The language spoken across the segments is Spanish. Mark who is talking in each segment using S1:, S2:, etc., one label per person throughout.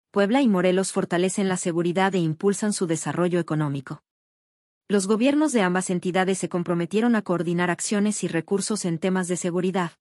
S1: Puebla y Morelos fortalecen la seguridad e impulsan su desarrollo económico. Los gobiernos de ambas entidades se comprometieron a coordinar acciones y recursos en temas de seguridad.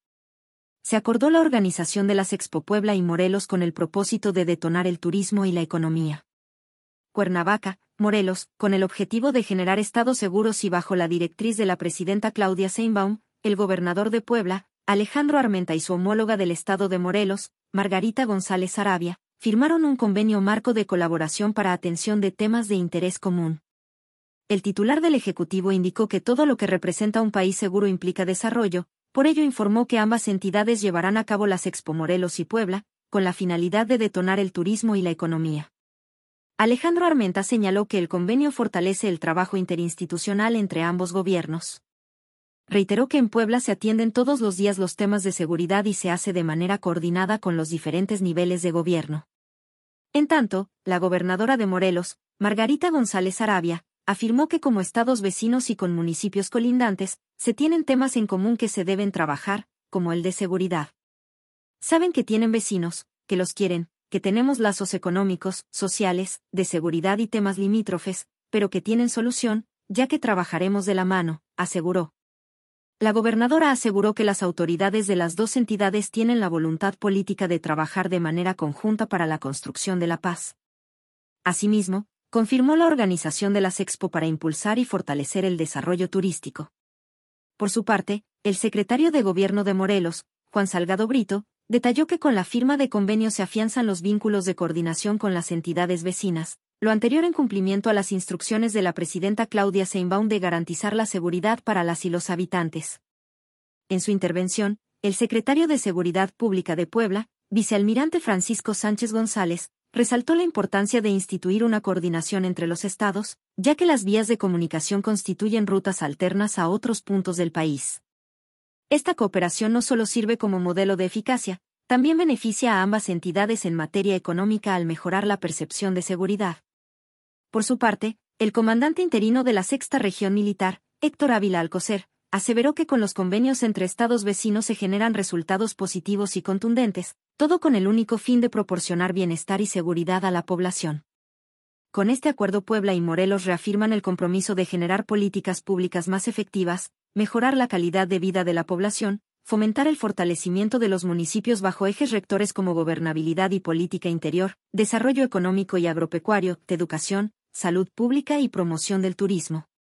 S1: Se acordó la organización de las Expo Puebla y Morelos con el propósito de detonar el turismo y la economía. Cuernavaca, Morelos, con el objetivo de generar estados seguros y bajo la directriz de la presidenta Claudia Sheinbaum, el gobernador de Puebla, Alejandro Armenta y su homóloga del estado de Morelos, Margarita González Sarabia, firmaron un convenio marco de colaboración para atención de temas de interés común. El titular del Ejecutivo indicó que todo lo que representa un país seguro implica desarrollo, por ello informó que ambas entidades llevarán a cabo las Expo Morelos y Puebla, con la finalidad de detonar el turismo y la economía. Alejandro Armenta señaló que el convenio fortalece el trabajo interinstitucional entre ambos gobiernos. Reiteró que en Puebla se atienden todos los días los temas de seguridad y se hace de manera coordinada con los diferentes niveles de gobierno. En tanto, la gobernadora de Morelos, Margarita González Sarabia, afirmó que como estados vecinos y con municipios colindantes, se tienen temas en común que se deben trabajar, como el de seguridad. Saben que tienen vecinos, que los quieren, que tenemos lazos económicos, sociales, de seguridad y temas limítrofes, pero que tienen solución, ya que trabajaremos de la mano, aseguró. La gobernadora aseguró que las autoridades de las dos entidades tienen la voluntad política de trabajar de manera conjunta para la construcción de la paz. Asimismo, confirmó la organización de las Expo para impulsar y fortalecer el desarrollo turístico. Por su parte, el secretario de Gobierno de Morelos, Juan Salgado Brito, detalló que con la firma de convenio se afianzan los vínculos de coordinación con las entidades vecinas, lo anterior en cumplimiento a las instrucciones de la presidenta Claudia Sheinbaum de garantizar la seguridad para las y los habitantes. En su intervención, el secretario de Seguridad Pública de Puebla, vicealmirante Francisco Sánchez González, resaltó la importancia de instituir una coordinación entre los estados, ya que las vías de comunicación constituyen rutas alternas a otros puntos del país. Esta cooperación no solo sirve como modelo de eficacia, también beneficia a ambas entidades en materia económica al mejorar la percepción de seguridad. Por su parte, el comandante interino de la Sexta Región Militar, Héctor Ávila Alcocer, aseveró que con los convenios entre estados vecinos se generan resultados positivos y contundentes, todo con el único fin de proporcionar bienestar y seguridad a la población. Con este acuerdo Puebla y Morelos reafirman el compromiso de generar políticas públicas más efectivas, mejorar la calidad de vida de la población, fomentar el fortalecimiento de los municipios bajo ejes rectores como gobernabilidad y política interior, desarrollo económico y agropecuario, educación, salud pública y promoción del turismo.